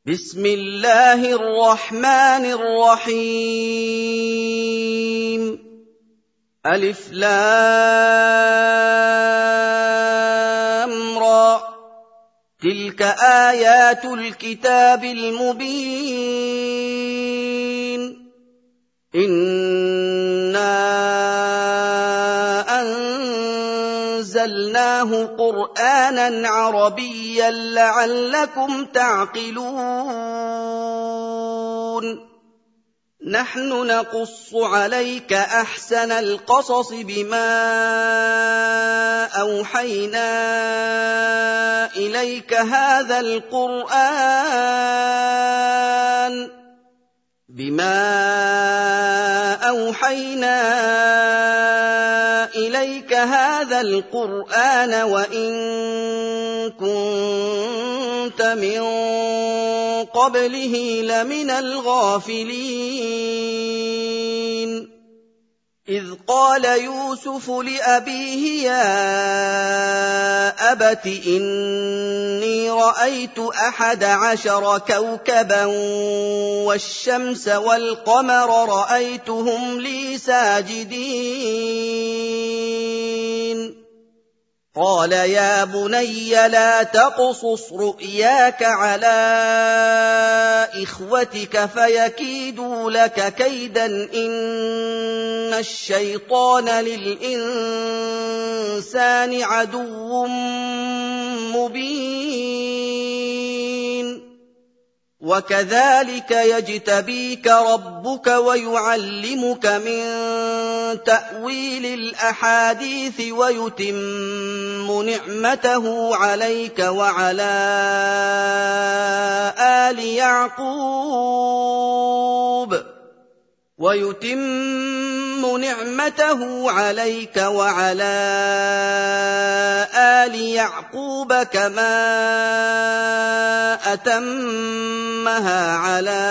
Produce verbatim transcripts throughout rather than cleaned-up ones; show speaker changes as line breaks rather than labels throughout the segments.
بسم الله الرحمن الرحيم ألف لام را تلك آيات الكتاب المبين إنا أنزلناه قرآنا عربيا لعلكم تعقلون نحن نقص عليك أحسن القصص بما أوحينا إليك هذا القرآن بما أوحينا إليك هذا القرآن وإن كنت من قبله لمن الغافلين إذ قال يوسف لأبيه يا أبت إني رأيت أحد عشر كوكبا والشمس والقمر رأيتهم لي ساجدين قال يا بني لا تقصص رؤياك على إخوتك فيكيدوا لك كيدا إن الشيطان للإنسان عدو مبين وكذلك يجتبيك ربك ويعلمك من تأويل الأحاديث ويتم نعمته عليك وعلى آل يعقوب ويتم نعمته عليك وعلى آل يعقوب كما أتمها على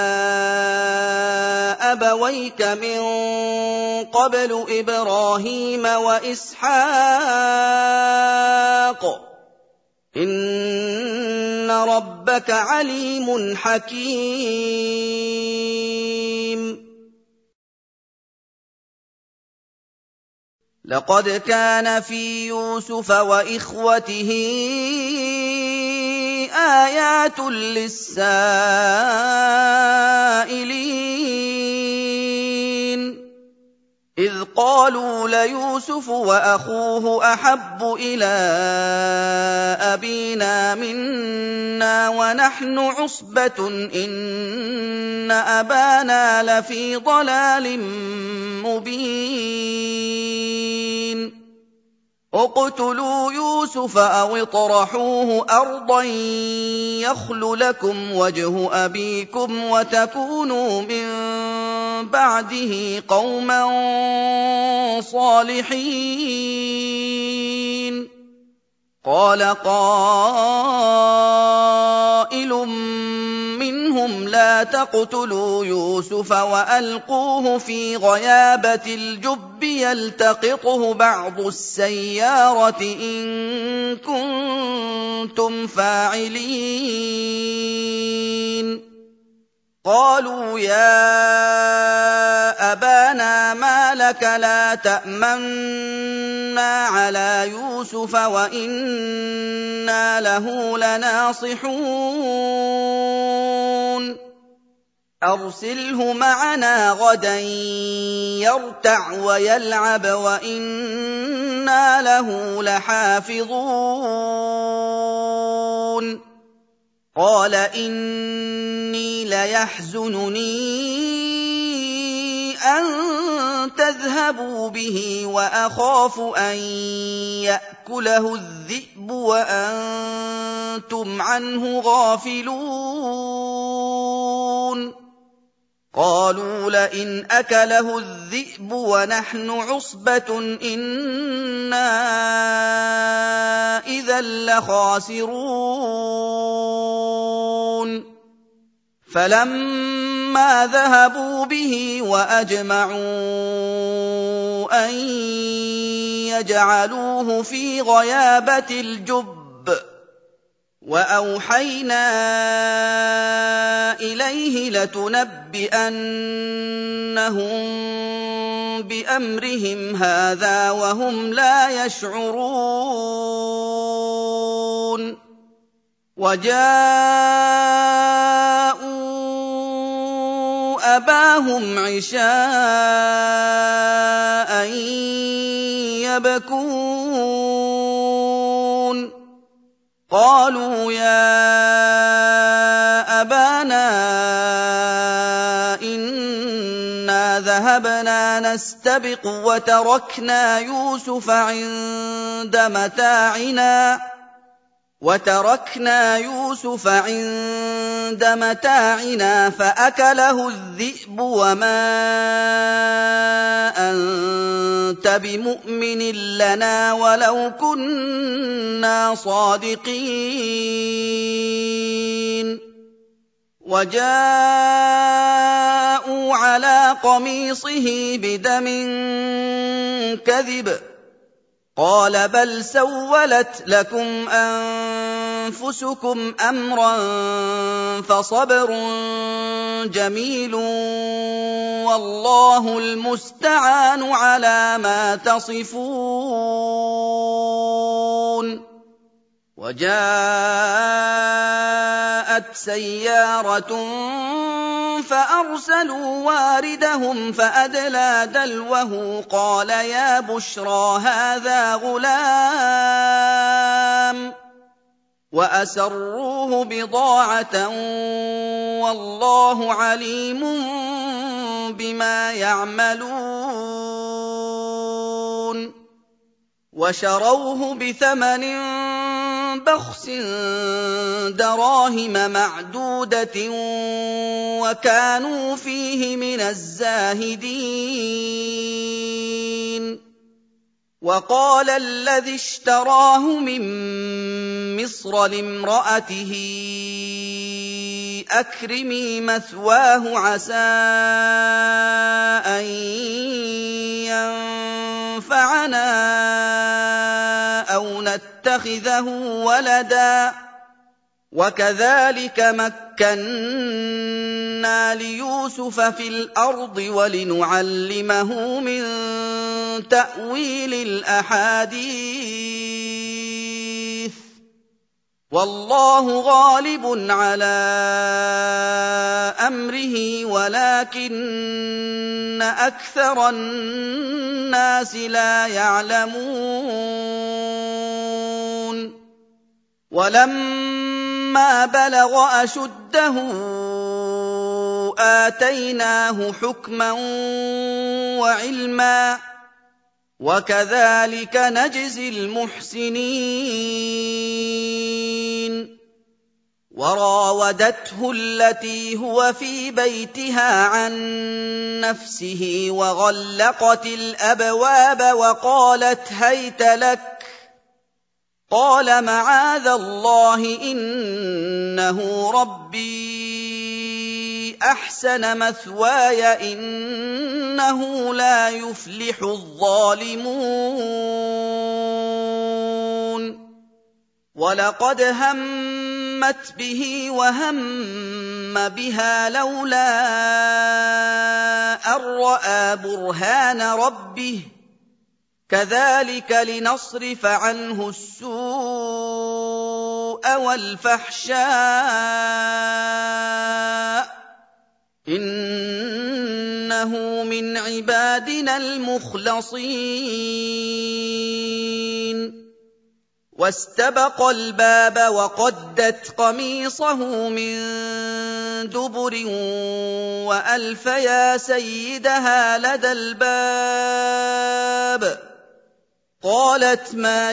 أبويك من قبل إبراهيم وإسحاق إن ربك عليم حكيم لقد كان في يوسف وإخوته آيات للسائلين إذ قالوا ليوسف وأخوه أحب إلى أبينا منا ونحن عصبة إن أبانا لفي ضلال مبين اقتلوا يوسف أو اطرحوه أرضا يخل لكم وجه أبيكم وتكونوا من بعده قوما صالحين قال قائل منهم لا تقتلوا يوسف وألقوه في غيابة الجب يلتقطه بعض السيارة إن كنتم فاعلين قالوا يا أبانا ما لك لا تأمنا على يوسف وإنا له لناصحون أرسله معنا غدا يرتع ويلعب وإنا له لحافظون قال إني ليحزنني أن تذهبوا به وأخاف أن يأكله الذئب وأنتم عنه غافلون قالوا لئن أكله الذئب ونحن عصبة إنا إذا لخاسرون فلما ذهبوا به وأجمعوا أن يجعلوه في غيابة الجب وأوحينا إِلَيْهِ لَتُنَبِّئَنَّهُم بِأَمْرِهِمْ هَٰذَا وَهُمْ لَا يَشْعُرُونَ وَجَاءُوا أَبَاهُمْ عِشَاءً يَبْكُونَ قَالُوا يَا أَبَانَا إِنَّا ذَهَبْنَا نَسْتَبِقُ وَتَرَكْنَا يُوسُفَ عِندَ مَتَاعِنَا وَتَرَكْنَا يُوسُفَ عِندَ مَتَاعِنَا فَأَكَلَهُ الذِّئْبُ وَمَا أَنتَ بِمُؤْمِنٍ لَّنَا وَلَوْ كُنَّا صَادِقِينَ وَجَاءُوا عَلَىٰ قَمِيصِهِ بِدَمٍ كَذِبٍ قَالَ بَلْ سَوَّلَتْ لَكُمْ أَنفُسُكُمْ أَمْرًا فَصَبْرٌ جَمِيلٌ وَاللَّهُ الْمُسْتَعَانُ عَلَىٰ مَا تَصِفُونَ وَجَاءَتْ سَيَّارَةٌ فَأَرْسَلُوا وَارِدَهُمْ فَأَدْلَىٰ دَلْوَهُ قَالَ يَا بُشْرَىٰ هَٰذَا غُلَامٌ وَأَسَرُّوهُ بِضَاعَةً وَاللَّهُ عَلِيمٌ بِمَا يَعْمَلُونَ وَشَرَوْهُ بِثَمَنٍ بَخْسٍ دَرَاهِمَ مَعْدُودَةٍ وَكَانُوا فِيهِ مِنَ الزَّاهِدِينَ وَقَالَ الَّذِي اشْتَرَاهُ مِن مِّصْرَ لِامْرَأَتِهِ أَكْرِمِي مَثْوَاهُ عَسَىٰ أَن يَنفَعَنَا أَوْ نَتَّخِذَهُ وَلَدًا وَكَذَٰلِكَ مَكَّنَّا لِيُوسُفَ فِي الْأَرْضِ وَلِنُعَلِّمَهُ مِن تَأْوِيلِ الْأَحَادِيثِ وَاللَّهُ غَالِبٌ عَلَىٰ أَمْرِهِ وَلَٰكِنَّ أَكْثَرَ النَّاسِ لَا يَعْلَمُونَ وَلَمَّا بَلَغَ أَشُدَّهُ آتَيْنَاهُ حُكْمًا وَعِلْمًا ۚ وَكَذَٰلِكَ نَجْزِي الْمُحْسِنِينَ وَرَاوَدَتْهُ الَّتِي هُوَ فِي بَيْتِهَا عَن نَّفْسِهِ وَغَلَّقَتِ الْأَبْوَابَ وَقَالَتْ هَيْتَ لَكَ ۚ قَالَ مَعَاذَ اللَّهِ إِنَّهُ رَبِّي أَحْسَنَ مَثْوَايَ إِنَّهُ لَا يُفْلِحُ الظَّالِمُونَ وَلَقَدْ هَمَّتْ بِهِ وَهَمَّ بِهَا لَوْلَا أَن رَّأَىٰ بُرْهَانَ رَبِّهِ ۚ كَذَٰلِكَ لِنَصْرِفَ عَنْهُ السُّوءَ وَالْفَحْشَاءَ ۚ إِنَّهُ مِنْ عِبَادِنَا الْمُخْلَصِينَ وَاسْتَبَقَ الْبَابَ وَقَدَّتْ قَمِيصَهُ مِن دُبُرٍ وَأَلْفَ يَا سَيِّدَهَا لَدَى الْبَابِ قَالَتْ مَا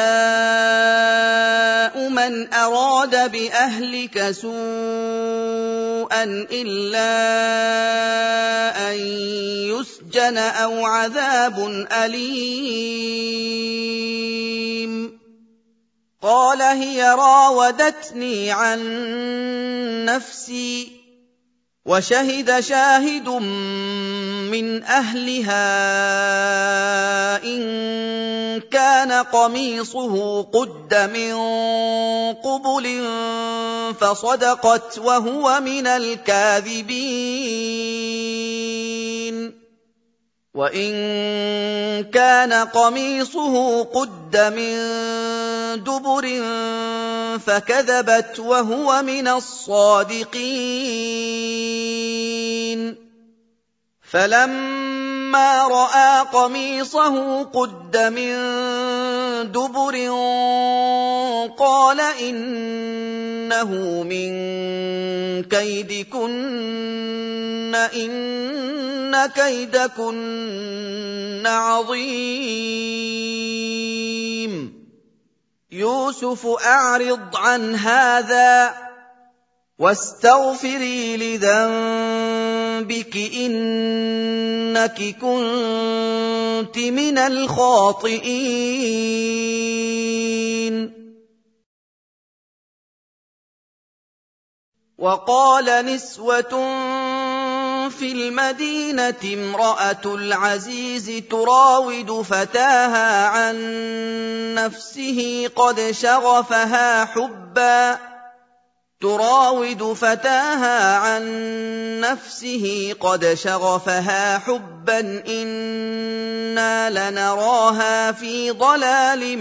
جَزَاءُ مَنْ أَرَادَ بِأَهْلِكَ سُوءًا إِلَّا أَن يُسْجَنَ أَوْ عَذَابٌ أَلِيمٌ قَالَ هِيَ رَاوَدَتْنِي عَن نَّفْسِي وشهد شاهد من أهلها إن كان قميصه قد من قبل فصدقت وهو من الكاذبين وإن كان قميصه قد من دبر فكذبت وهو من الصادقين فلما رأى قميصه قد من دبر قال إنه من كيدكن إن كيدكن عظيم يوسف أعرض عن هذا واستغفري لذنبك إنك كنت من الخاطئين وقال نسوة في المدينة امرأة العزيز تراود فتاها عن نفسه قد شغفها حبا تراود فتاها عن نفسه قد شغفها حبا إنا لنراها في ضلال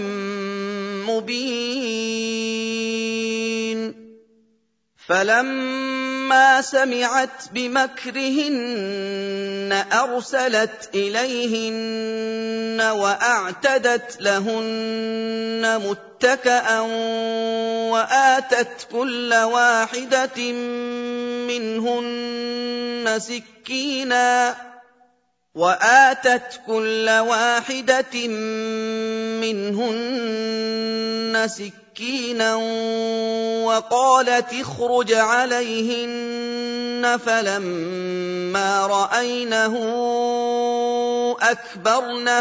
مبين فلما سمعت بمكرهن أرسلت إليهن وأعتدت لهن متكأ وآتت كل واحدة منهن سكينا وآتت كل واحدة منهن سكينا وقالت اخرج عليهن فلما رأينه أكبرنه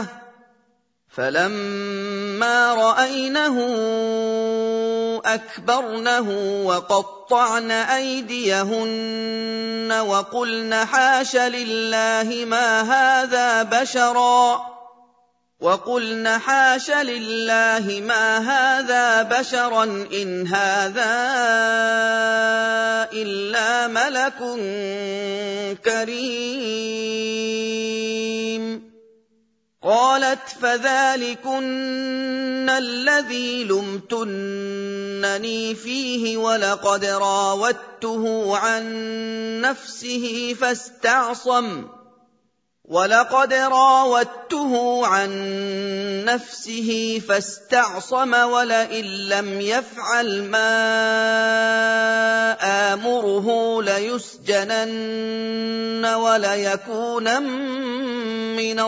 فلما رأينه أكبرنه وقطعن أيديهن وقلن حاش لله ما هذا بشرا وقلن حاش لله ما هذا بشرا إن هذا إلا ملك كريم قالت فذلكن الذي لمتنني فيه ولقد راودته عن نفسه فاستعصم ولقد راودته عن نفسه فاستعصم ولئن لم يفعل ما آمره ليسجنن وليكونن من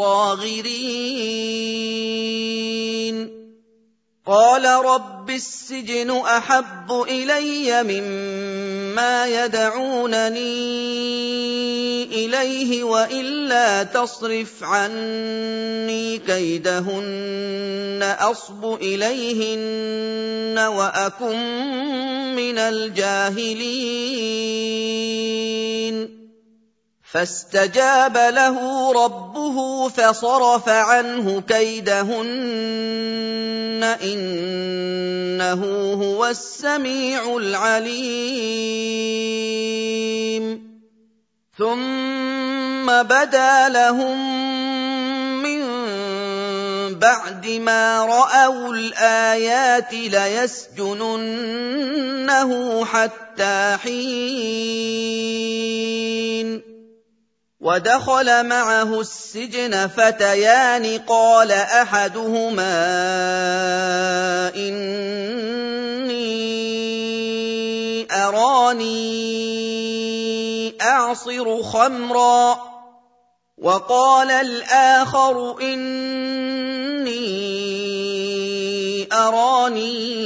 الصاغرين قال رب السجن أحب إلي مما يدعونني إليه وإلا تصرف عني كيدهن أصب إليهن وأكن من الجاهلين فاستجاب له ربه فصرف عنه كيدهن إنه هو السميع العليم ثم بدا لهم من بعد ما رأوا الآيات ليسجننه حتى حين ودخل معه السجن فتيان قال أحدهما إني أراني أعصر خمرا وقال الآخر إني أراني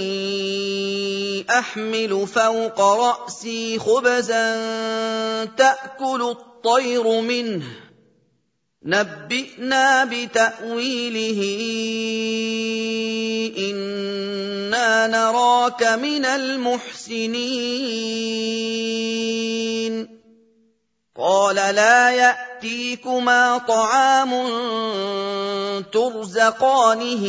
أحمل فوق رأسي خبزا تأكل الطير منه نبئنا بتأويله إنا نراك من المحسنين قَالَ لَا يَأْتِيكُمَا طَعَامٌ تُرْزَقَانِهِ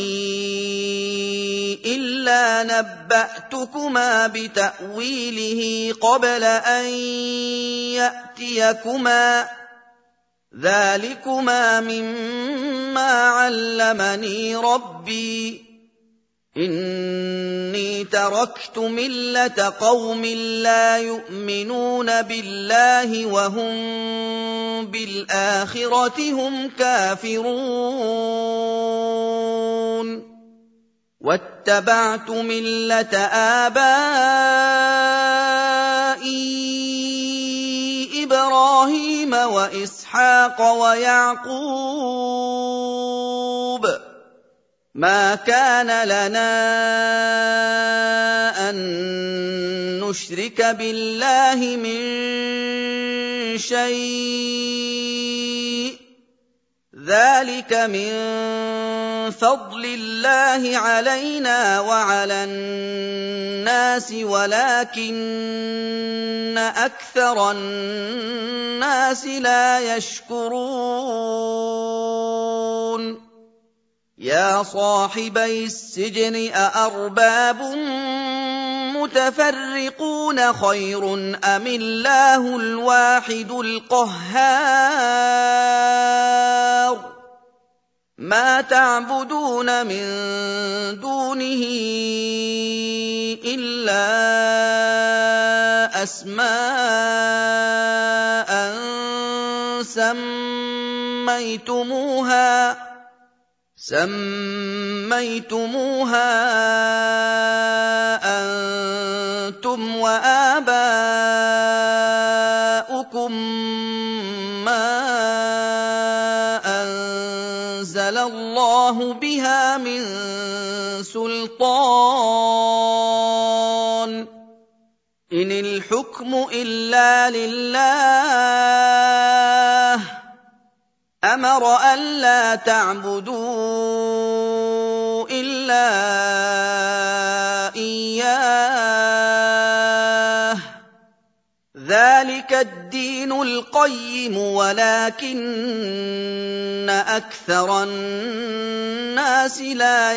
إِلَّا نَبَّأْتُكُمَا بِتَأْوِيلِهِ قَبْلَ أَن يَأْتِيَكُمَا ۚ ذَٰلِكُمَا مِمَّا عَلَّمَنِي رَبِّي ۚ إِنِّي تَرَكْتُ مِلَّةَ قَوْمٍ لَّا يُؤْمِنُونَ بِاللَّهِ وَهُم بِالْآخِرَةِ هُمْ كَافِرُونَ وَاتَّبَعْتُ مِلَّةَ آبَائِي إِبْرَاهِيمَ وَإِسْحَاقَ وَيَعْقُوبَ ۚ مَا كَانَ لَنَا أَن نُّشْرِكَ بِاللَّهِ مِن شَيْءٍ ۚ ذَٰلِكَ مِن فَضْلِ اللَّهِ عَلَيْنَا وَعَلَى النَّاسِ وَلَٰكِنَّ أَكْثَرَ النَّاسِ لَا يَشْكُرُونَ يَا صَاحِبَيِ السِّجْنِ أَأَرْبَابٌ مُّتَفَرِّقُونَ خَيْرٌ أَمِ اللَّهُ الْوَاحِدُ الْقَهَّارُ مَا تَعْبُدُونَ مِن دُونِهِ إِلَّا أَسْمَاءً سَمَّيْتُمُوهَا سَمَّيْتُمُوهَا أَنتُمْ وَآبَاؤُكُم مَّا أَنزَلَ اللَّهُ بِهَا مِن سُلْطَانٍ ۚ إِنِ الْحُكْمُ إِلَّا لِلَّهِ ۚ أَمَرَ أَلَّا تَعْبُدُوا إِلَّا إِيَّاهُ ۚ ذَٰلِكَ الدِّينُ الْقَيِّمُ وَلَٰكِنَّ أَكْثَرَ النَّاسِ لَا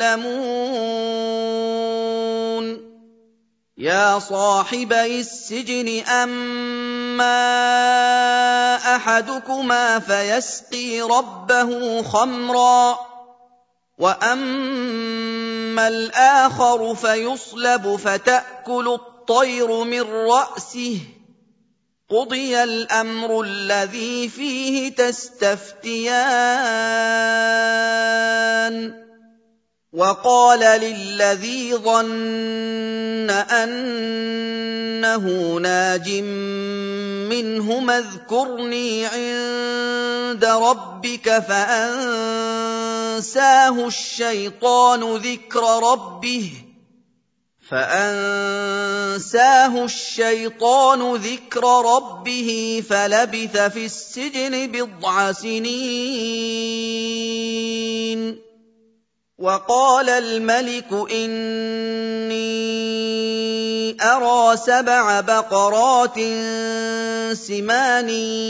يَعْلَمُونَ يَا صَاحِبَيِ السِّجْنِ أَمَّا أَحَدُكُمَا فَيَسْقِي رَبَّهُ خَمْرًا وَأَمَّا الْآخَرُ فَيُصْلَبُ فَتَأْكُلُ الطَّيْرُ مِن رَّأْسِهِ ۚ قُضِيَ الْأَمْرُ الَّذِي فِيهِ تَسْتَفْتِيَانِ وَقَالَ لِلَّذِي ظَنَّ أَنَّهُ نَاجٍ مِّنْهُمَا اذْكُرْنِي عِندَ رَبِّكَ فَأَنسَاهُ الشَّيْطَانُ ذِكْرَ رَبِّهِ فَأَنسَاهُ الشَّيْطَانُ ذِكْرَ رَبِّهِ فَلَبِثَ فِي السِّجْنِ بِضْعَ سِنِينَ وَقَالَ الْمَلِكُ إِنِّي أَرَىٰ سَبْعَ بَقَرَاتٍ سِمَانٍ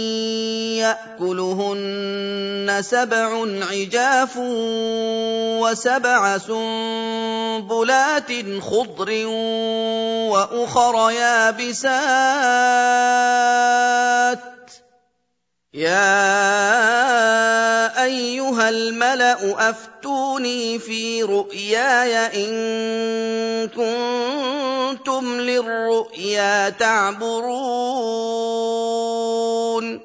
يَأْكُلُهُنَّ سَبْعٌ عِجَافٌ وَسَبْعَ سُنبُلَاتٍ خُضْرٍ وَأُخَرَ يَابِسَاتٍ ۖ يَا أَيُّهَا الْمَلَأُ أَفْتُونِي فِي رُؤْيَايَ إِن كُنتُمْ لِلرُّؤْيَا تَعْبُرُونَ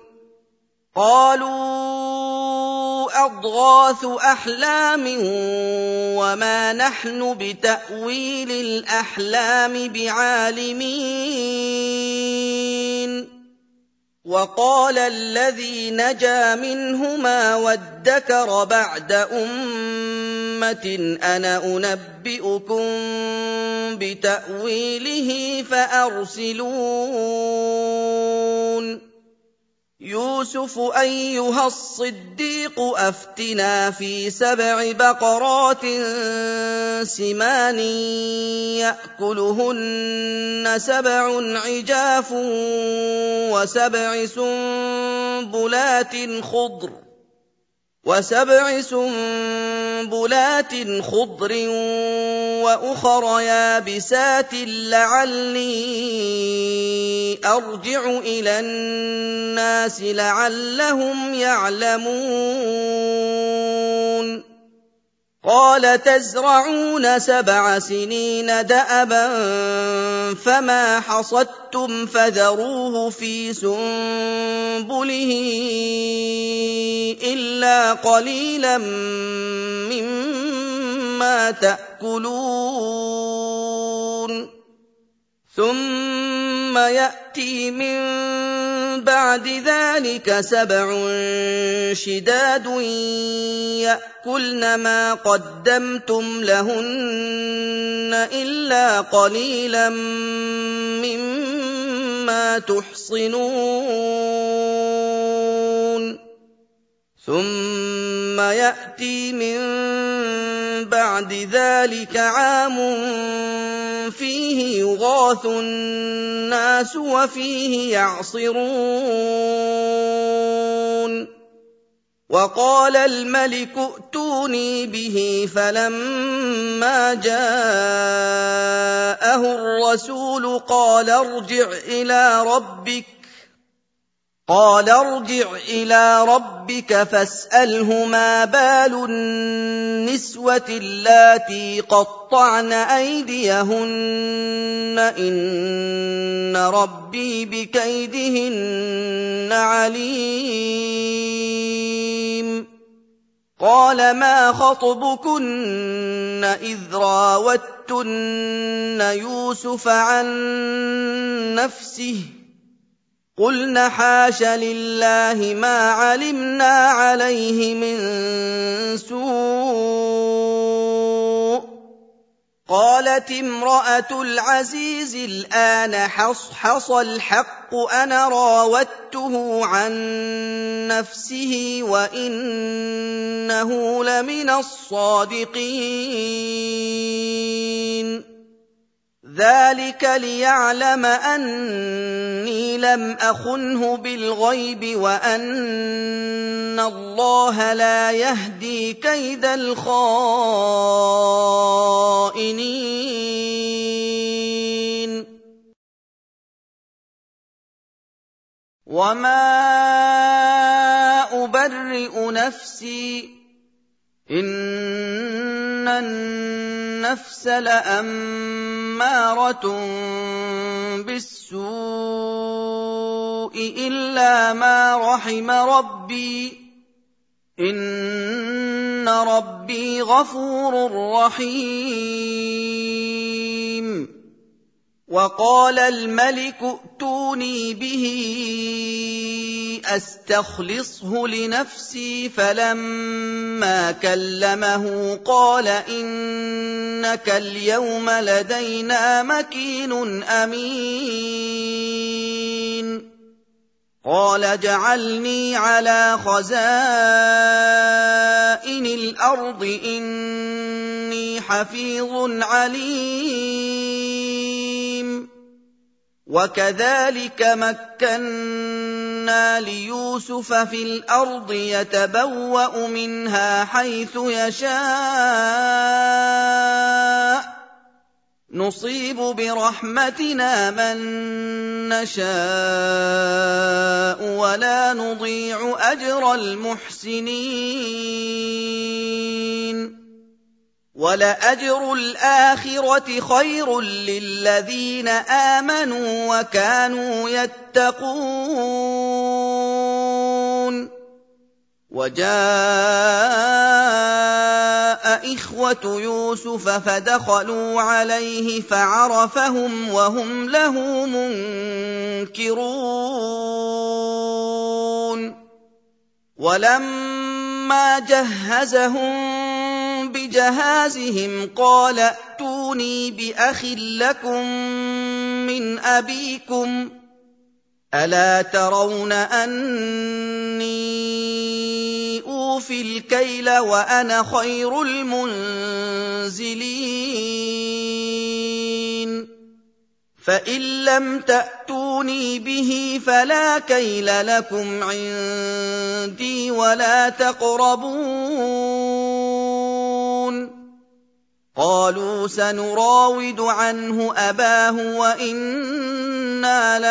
قَالُوا أَضْغَاثُ أَحْلَامٍ وَمَا نَحْنُ بِتَأْوِيلِ الْأَحْلَامِ بِعَالِمِينَ وَقَالَ الَّذِي نَجَا مِنْهُمَا وَادَّكَرَ بَعْدَ أُمَّةٍ أَنَا أُنَبِّئُكُم بِتَأْوِيلِهِ فَأَرْسِلُونِ يوسف أيها الصديق أفتنا في سبع بقرات سمان يأكلهن سبع عجاف وسبع سنبلات خضر وسبع سنبلات خضر وأخر يابسات لعلي أرجع إلى الناس لعلهم يعلمون قال تزرعون سبع سنين دأبا فما حصدتم فذروه في سنبله إلا قليلا مما تأكلون ثم يأتي من بعد ذلك سبع شداد يأكلن ما قدمتم لهن إلا قليلا مما تحصنون ثم يأتي من بعد ذلك عام فيه يغاث الناس وفيه يعصرون وقال الملك ائتوني به فلما جاءه الرسول قال ارجع إلى ربك قال ارجع إلى ربك فاسأله ما بال النسوة اللاتي قطعن أيديهن إن ربي بكيدهن عليم قال ما خطبكن إذ راوتن يوسف عن نفسه قلن حاش لله ما علمنا عليه من سوء قالت امرأة العزيز الآن حصحص الحق أنا راودته عن نفسه وإنه لمن الصادقين ذلك ليعلم أني لم أخنه بالغيب وأن الله لا يهدي كيد الخائنين وما أبرئ نفسي إن النفس لأمارة بالسوء إلا ما رحم ربي إن ربي غفور رحيم وقال الملك ائتوني به أستخلصه لنفسي فلما كلمه قال إنك اليوم لدينا مكين أمين قال اجعلني على خزائن الأرض إني حفيظ عليم وكذلك مكنا ليوسف في الأرض يتبوأ منها حيث يشاء نصيب برحمتنا من نشاء ولا نضيع أجر المحسنين ولأجر الآخرة خير للذين آمنوا وكانوا يتقون وجاء إخوة يوسف فدخلوا عليه فعرفهم وهم له منكرون ولما جهزهم بجهازهم قال ائتوني بأخ لكم من أبيكم ألا ترون أني أوفي الكيل وأنا خير المنزلين فإن لم تأتوني به فلا كيل لكم عندي ولا تقربون قالوا سنراود عنه أباه وإنا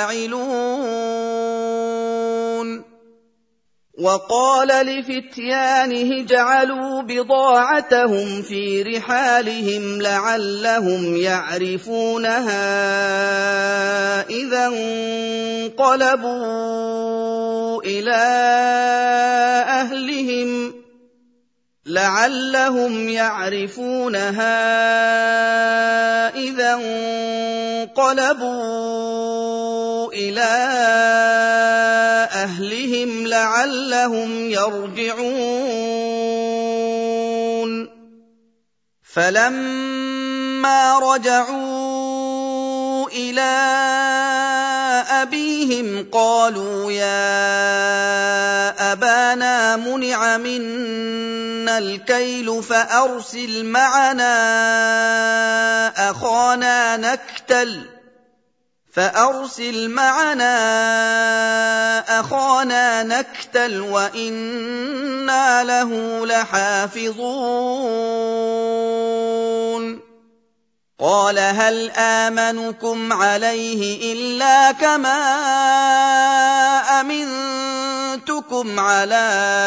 لفاعلون وقال لفتيانه اجعلوا بضاعتهم في رحالهم لعلهم يعرفونها إذا انقلبوا إلى أهلهم لعلهم يعرفونها إذا انقلبوا إلى أهلهم لعلهم يرجعون فلما رجعوا إلى أبيهم قالوا يا أبانا منع منا الكيل فأرسل معنا أخانا نكتل فأرسل معنا أخانا نكتل وإنا له لحافظون قال هل آمنكم عليه إلا كما أمنتكم على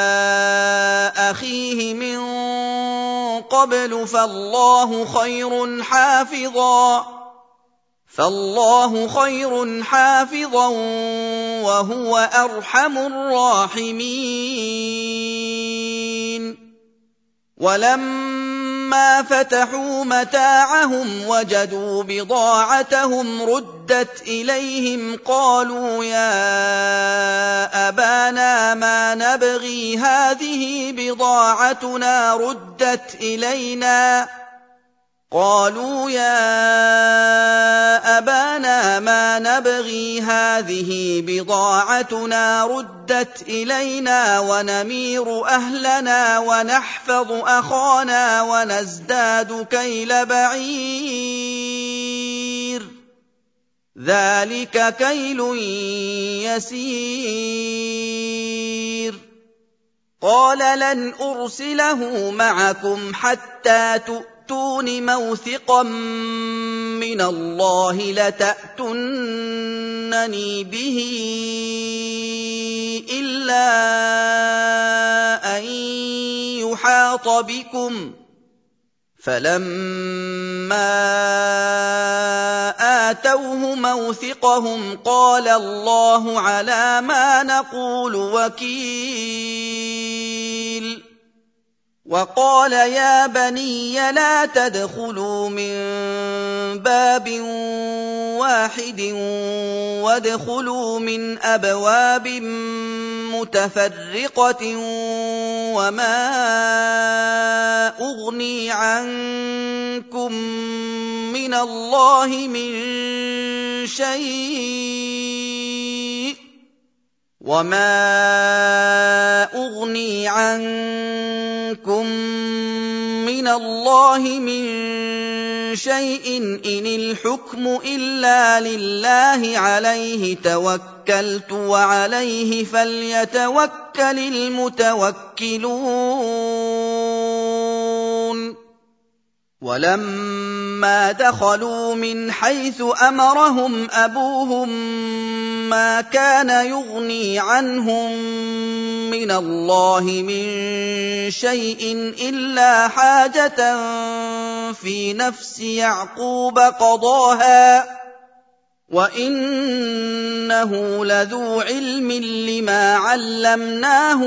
أخيه من قبل فالله خير حافظا فالله خير حافظا وهو أرحم الراحمين ولما فتحوا متاعهم وجدوا بضاعتهم ردت إليهم قالوا يا أبانا ما نبغي هذه بضاعتنا ردت إلينا قالوا يا أبانا ما نبغي هذه بضاعتنا ردت إلينا ونمير أهلنا ونحفظ أخانا ونزداد كيل بعير ذلك كيل يسير قال لن أرسله معكم حتى تؤمنوا تؤتون موثقا من الله لتأتونني به إلا أن يحاط بكم فلما آتوه موثقهم قال الله على ما نقول وكيل وقال يا بني لا تدخلوا من باب واحد وادخلوا من أبواب متفرقة وما أغني عنكم من الله من شيء وما أغني عنكم من الله من شيء إن الحكم إلا لله عليه توكلت وعليه فليتوكل المتوكلون ولما دخلوا من حيث أمرهم أبوهم ما كان يغني عنهم من الله من شيء إلا حاجة في نفس يعقوب قضاها وإنه لذو علم لما علمناه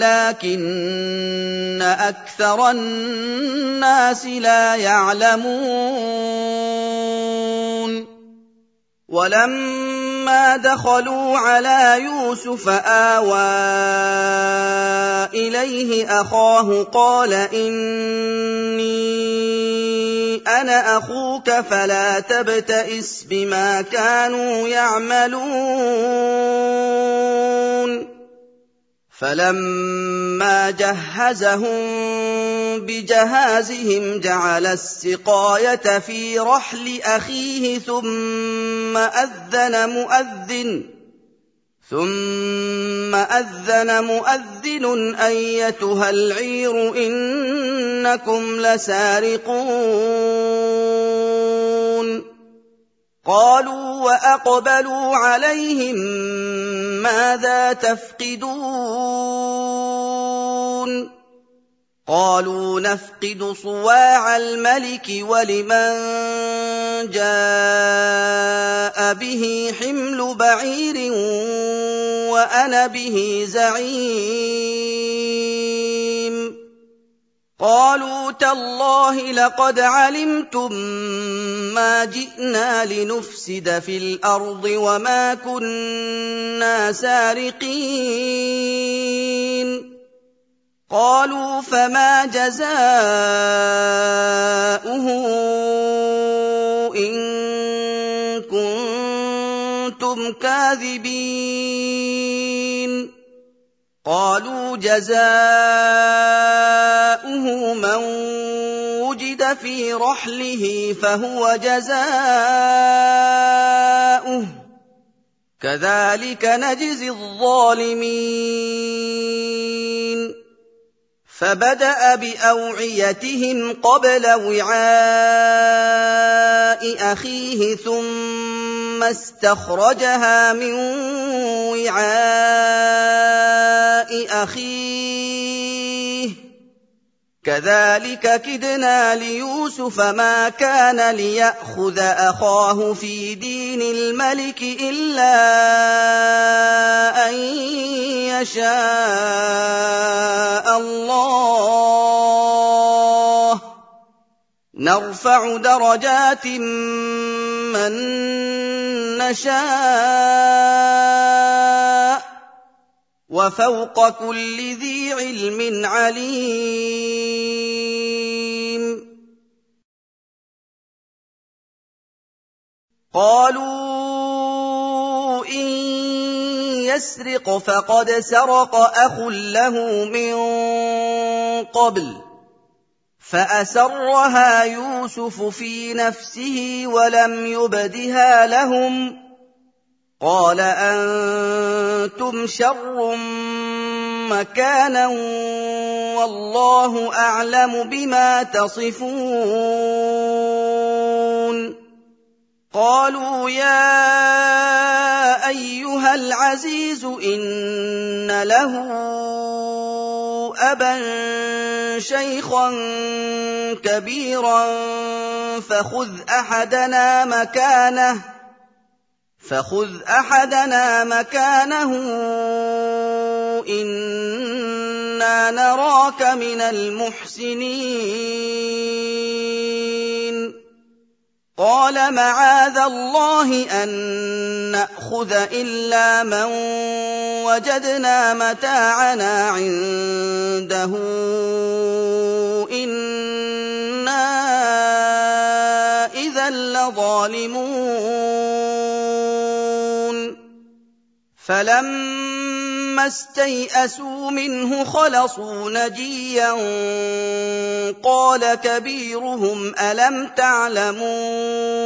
ولكن أكثر الناس لا يعلمون ولما دخلوا على يوسف آوى إليه أخاه قال إني أنا أخوك فلا تبتئس بما كانوا يعملون فلما جهزهم بجهازهم جعل السقاية في رحل أخيه ثم أذن مؤذن ثم أذن مؤذن أيتها العير إنكم لسارقون قالوا وأقبلوا عليهم ماذا تفقدون قالوا نفقد صواع الملك ولمن جاء به حمل بعير وأنا به زعيم قالوا تالله لقد علمتم ما جئنا لنفسد في الأرض وما كنا سارقين قالوا فما جزاؤه إن كنتم كاذبين قالوا جزاؤه من وجد في رحله فهو جزاؤه كذلك نجزي الظالمين فبدأ بأوعيتهم قبل وعاء أخيه ثم استخرجها من وعاء أخيه كذلك كدنا ليوسف ما كان ليأخذ أخاه في دين الملك إلا أن يشاء الله نرفع درجات من نشاء وفوق كل ذي علم عليم قالوا إن يسرق فقد سرق أخ له من قبل فأسرها يوسف في نفسه ولم يبدها لهم قال أنتم شر مكانا والله أعلم بما تصفون قالوا يا أيها العزيز إن له أبا شيخا كبيرا فخذ أحدنا مكانه فخذ أحدنا مكانه إنا نراك من المحسنين قال معاذ الله أن نأخذ إلا من وجدنا متاعنا عنده إنا إذا لظالمون فلما استيئسوا منه خلصوا نجيا قال كبيرهم ألم تعلموا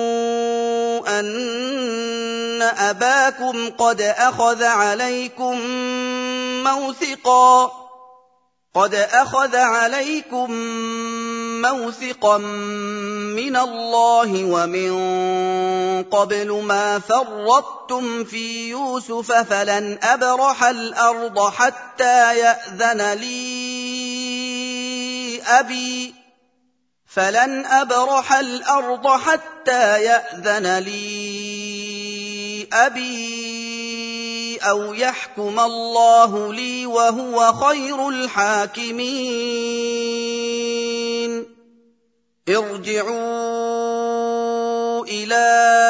أن أباكم قد أخذ عليكم موثقا قد أخذ عليكم موثقا من الله ومن قبل ما فرطتم في يوسف فلن أبرح الأرض حتى يأذن لي أبي فلن أبرح الأرض حتى يأذن لي أبي أو يحكم الله لي وهو خير الحاكمين ارجعوا إلى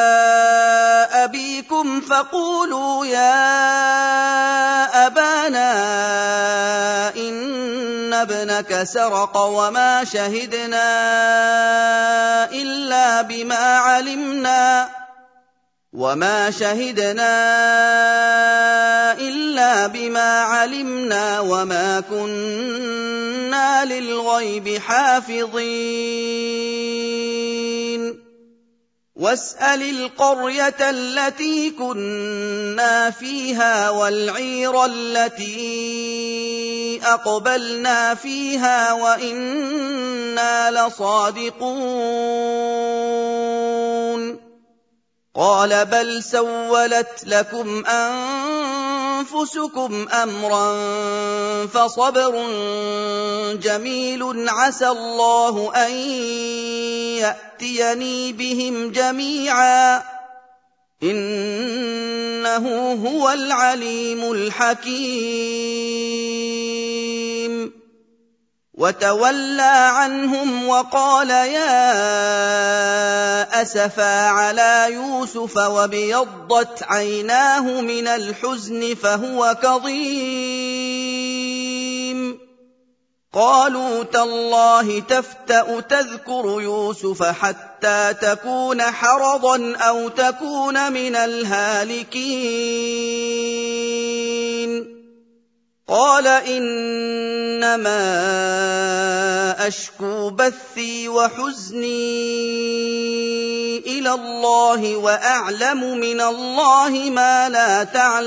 أبيكم فقولوا يا أبانا إن ابنك سرق وما شهدنا إلا بما علمنا وما شهدنا إلا بما علمنا وما كنا للغيب حافظين واسأل القرية التي كنا فيها والعير التي أقبلنا فيها وإنا لصادقون قال بل سولت لكم أنفسكم أمرا فصبر جميل عسى الله أن يأتيني بهم جميعا إنه هو العليم الحكيم وتولى عنهم وقال يا أسفا على يوسف وابيضت عيناه من الحزن فهو كظيم قالوا تالله تفتأ تذكر يوسف حتى تكون حرضا أو تكون من الهالكين قال إنما أشكو بثي وحزني إلى الله وأعلم من الله ما لا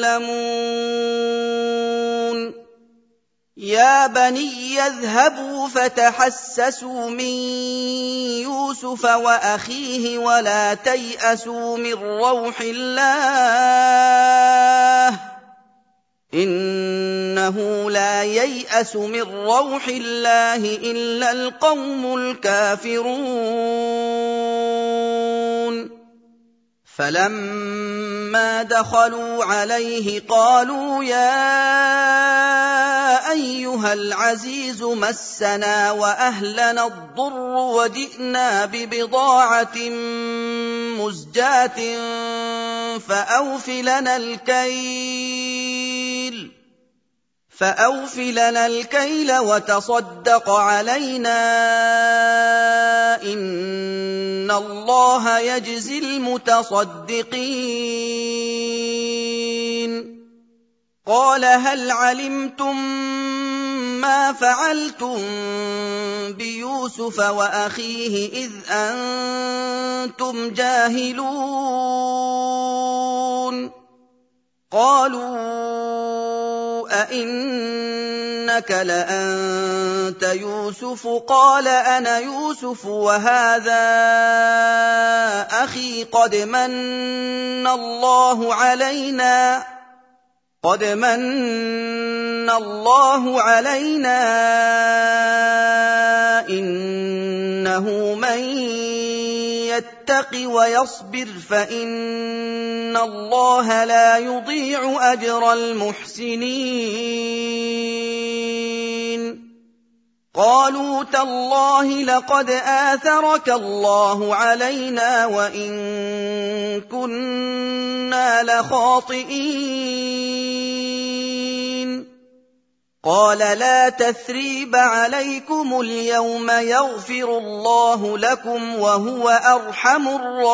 تعلمون يا بني اذهبوا فتحسسوا من يوسف وأخيه ولا تيأسوا من روح الله إنه لا ييأس من روح الله إلا القوم الكافرون فلما دخلوا عليه قالوا يا أيها العزيز مسنا وأهلنا الضر وجئنا ببضاعة مزجاة فأوف لنا الكيل فأوف لنا الكيل وتصدق علينا إن الله يجزي المتصدقين قال هل علمتم ما فعلتم بيوسف وأخيه إذ أنتم جاهلون قالوا أئنك لأنت يوسف قال أنا يوسف وهذا أخي قد من الله علينا قد من الله علينا إنه من يتق ويصبر فإن الله لا يضيع أجر المحسنين قالوا تالله لقد آثرك الله علينا وإن كنا لخاطئين قال لا تثريب عليكم اليوم يغفر الله لكم وهو أرحم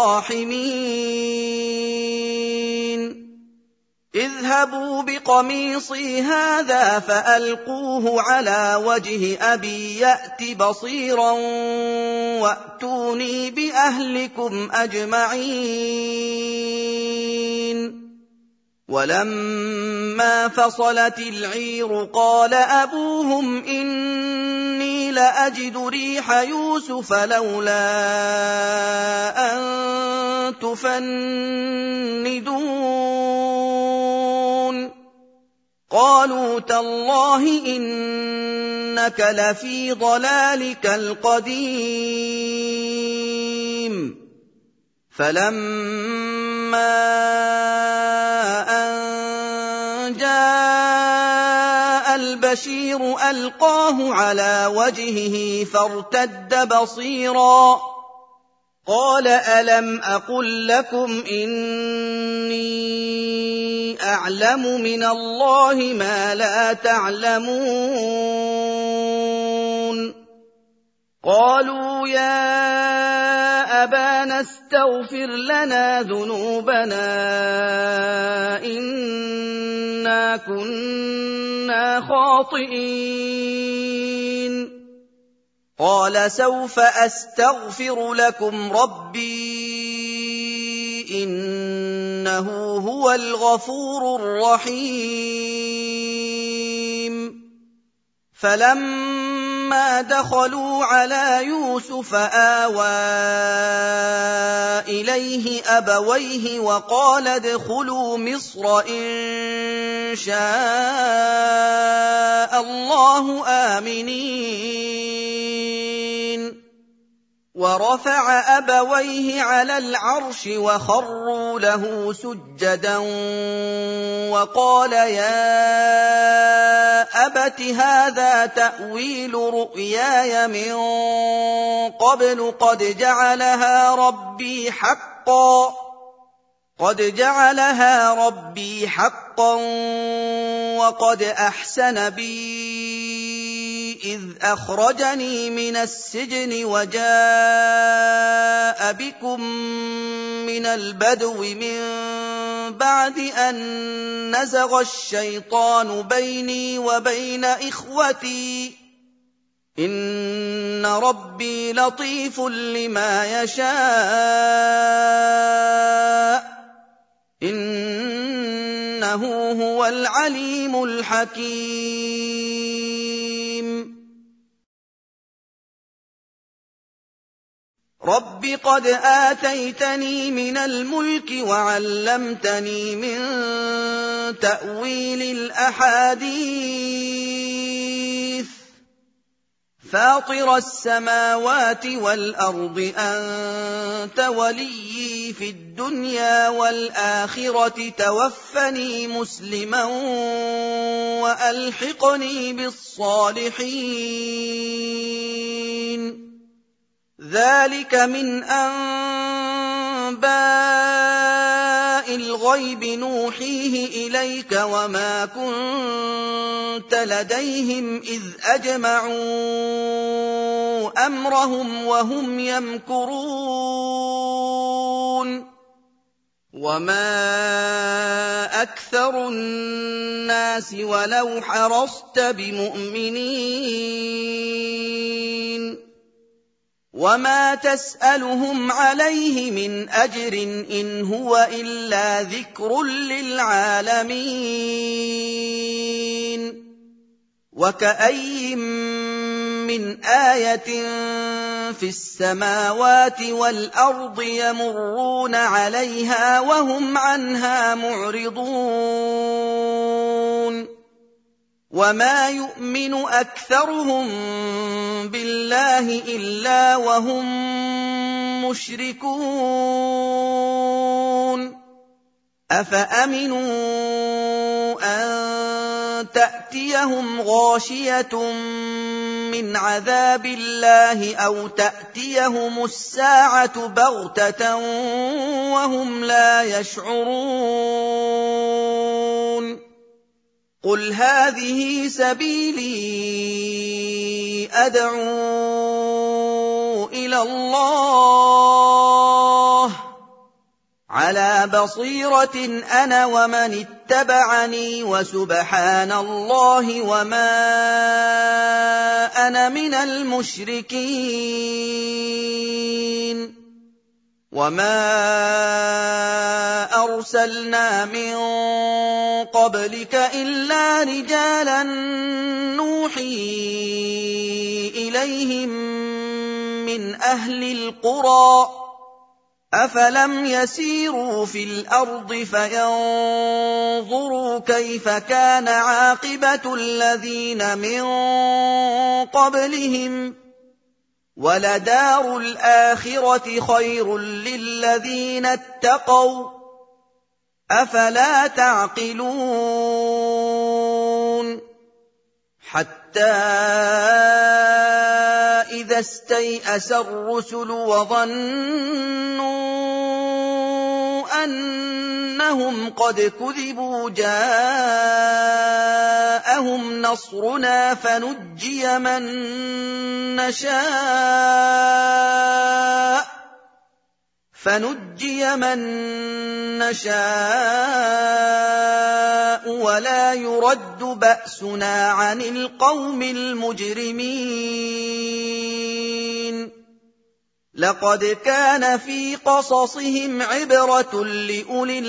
الراحمين اذهبوا بقميصي هذا فألقوه على وجه أبي يأت بصيرا وأتوني بأهلكم أجمعين ولما فصلت العير قال أبوهم إني لأجد ريح يوسف لولا أن تفندون قالوا تالله إنك لفي ضلالك القديم فلما أن جاء البشير ألقاه على وجهه فارتد بصيرا قال ألم أقل لكم إني أعلم من الله ما لا تعلمون قالوا يا أبانا استغفر لنا ذنوبنا إنا كنا خاطئين قال سوف أستغفر لكم ربي إنه هو الغفور الرحيم فلما دخلوا على يوسف آوى إليه أبويه وقال ادخلوا مصر إن شاء الله آمنين ورفع أبويه على العرش وخروا له سجدا وقال يا أبت هذا تأويل رؤياي من قبل قد جعلها ربي حقا قد جعلها ربي حقا وقد أحسن بي إذ أخرجني من السجن وجاء بكم من البدو من بعد أن نزغ الشيطان بيني وبين إخوتي إن ربي لطيف لما يشاء إنه هو العليم الحكيم رب قد آتيتني من الملك وعلمتني من تأويل الأحاديث فاطر السماوات والأرض أنت وليي في الدنيا والآخرة توفني مسلما وألحقني بالصالحين ذلك من أنباء الغيب نوحيه إليك وما كنت لديهم إذ أجمعوا أمرهم وهم يمكرون وما أكثر الناس ولو حرصت بمؤمنين وما تسألهم عليه من أجر إن هو إلا ذكر للعالمين وكأي من آية في السماوات والأرض يمرون عليها وهم عنها معرضون وما يؤمن أكثرهم بالله إلا وهم مشركون أفأمنوا أن تأتيهم غاشية من عذاب الله أو تأتيهم الساعة بغتة وهم لا يشعرون قل هذه سبيلي أدعو إلى الله على بصيرة أنا ومن اتبعني وسبحان الله وما أنا من المشركين وما أرسلنا من قبلك إلا رجالا نوحي إليهم من أهل القرى أفلم يسيروا في الأرض فينظروا كيف كان عاقبة الذين من قبلهم ولدار الآخرة خير للذين اتقوا أفلا تعقلون حتى إذا استيأس الرسل وظنوا أنهم إنهم قد كذبوا جاءهم نصرنا فنجي من نشاء فنجي من نشاء ولا يرد بأسنا عن القوم المجرمين لقد كان في قصصهم عبرة لأولي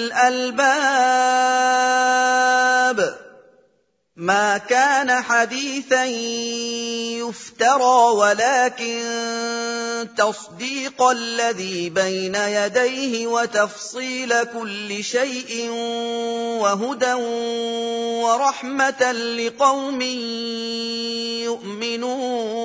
الألباب ما كان حديثا يفترى ولكن تصديق الذي بين يديه وتفصيل كل شيء وهدى ورحمة لقوم يؤمنون